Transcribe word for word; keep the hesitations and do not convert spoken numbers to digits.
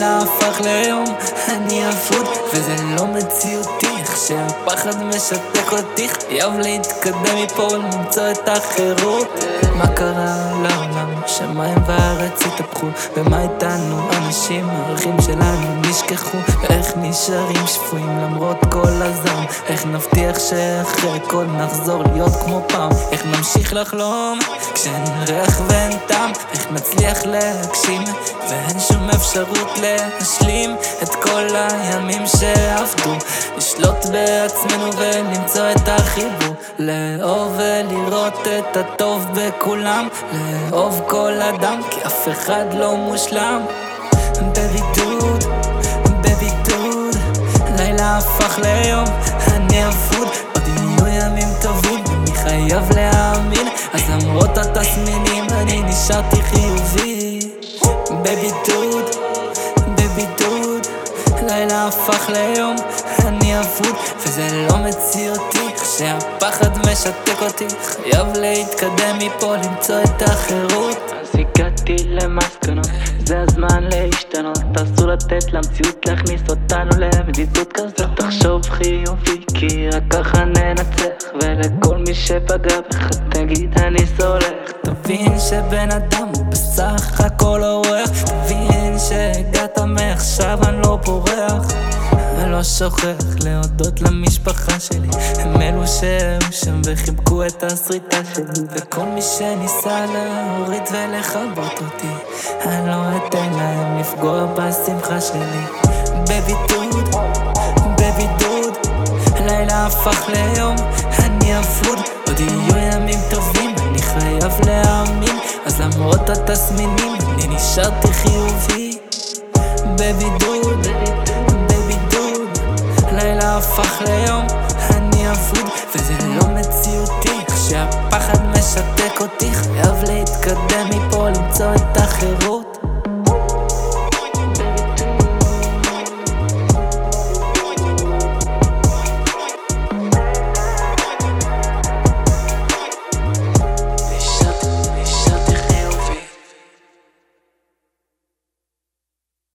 לילה הפך ליום, אני אבוד וזה לא מציאותי, איך שהפחד משתק אותי, חייב להתקדם מפה ולמצוא את החירות. מה קרה לעולם? שמיים והארץ התהפכו, ומה איתנו אנשים? הערכים שלנו נשכחו, ואיך נשארים שפויים למרות כל הזעם? איך נבטיח שאחרי הכל נחזור להיות כמו פעם? איך נמשיך לחלום כשאין ריח ואין טעם? איך נצליח להגשים ואין שום אפשרות להשלים את כל הימים שעבדו? לשלוט בעצמנו ולמצוא את החיבור, לאהוב ולראות את הטוב בכולם, לאהוב כל אדם כי אף אחד לא מושלם. בבידוד, בבידוד, לילה הפך ליום, אני אבוד, עוד יהיו ימים טובים, אני חייב להאמין, אז למרות התסמינים אני נשארתי חיובי. בבידוד, בבידוד, לילה הפך ליום, אני אבוד וזה לא מציאותי, שהפחד משתק אותי, חייב להתקדם מפה למצוא את החירות. אז הגעתי למסקנות, זה הזמן להשתנות, אסור לתת למציאות להכניס אותנו למדידות כזאת. תחשוב חיובי כי רק ככה ננצח, ולכל מי שפגע בך תגיד אני סולח. תבין שבן אדם הוא בסך הכל אורח, תבין שהגעת מעכשיו אני לא בורח, ולא שוכח להודות למשפחה שלי, הם אלו שהיו שם וחיבקו את הסריטה שלי, וכל מי שניסה להוריד ולכבות אותי, אני לא אתן להם לפגוע בשמחה שלי. בבידוד, בבידוד, לילה הפך ליום, אני אבוד, עוד יהיו ימים טובים, אני חייב להאמין, אז למרות התסמינים אני נשארתי חיובי. בבידוד, בבידוד, לילה הפך ליום, אני אבוד וזה לא מציאותי, איך שהפחד משתק אותי, חייב להתקדם מפה למצוא את החירות.